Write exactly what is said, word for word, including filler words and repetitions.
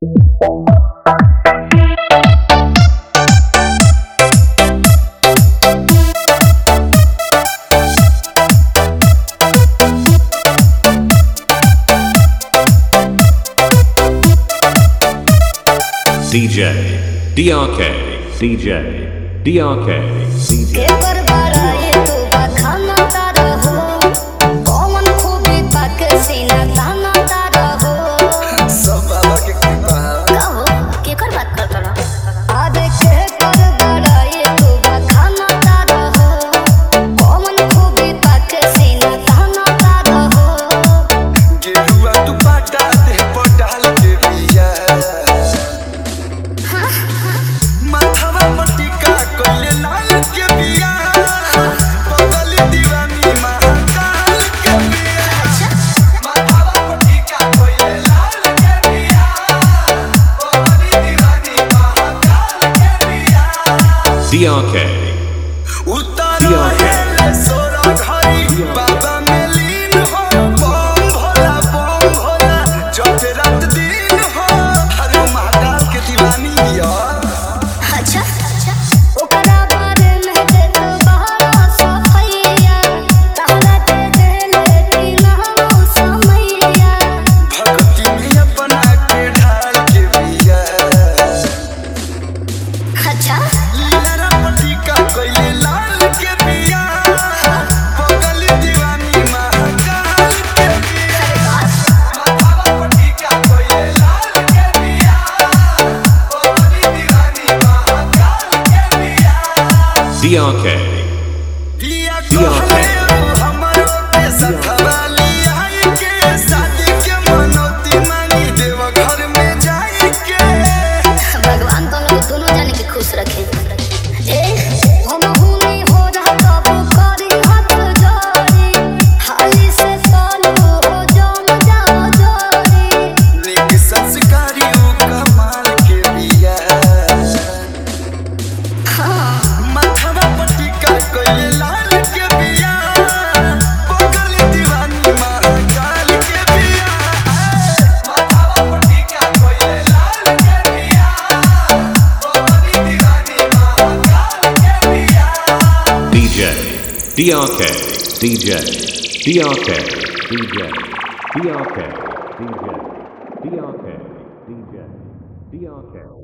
D J D R K D J D R K D J D R K D R K बाबा में लीन हो बम भोला बम भोला जब रात दिन हो हर महाकाल के दीवानी यार। अच्छा अच्छा ओकरा बारे में दे तो बहरा सफैया तहरा दे देले कि ना समैया भक्ति में अपना के ढाल के बिया। अच्छा लीला पटी का कोई लाल के बिया पगली दीवानी महाकाल के बिया। माथावा पटी का कोई लाल के बिया पगली दीवानी महाकाल के बिया। D R K दिया कहले हमरो के सथवाली आई के शादी के मनोती मांगी देव घर में जाई के। भगवान तो लोग दोनों जाने के खुश रखे ए हम हुनी हो रहा तब करी हाथ जोड़ी हाली से सोलो हो जम जाओ जोड़ी लेके संस्कारी उ कमाल के बिया। माथावा पट्टी का कोई लाल के बिया पगली दीवानी महाकाल के बिया। माथावा पट्टी का कोई लाल के बिया पगली दीवानी महाकाल के बिया। D J D R K D J D R K D J D R K D J D R K D J D R K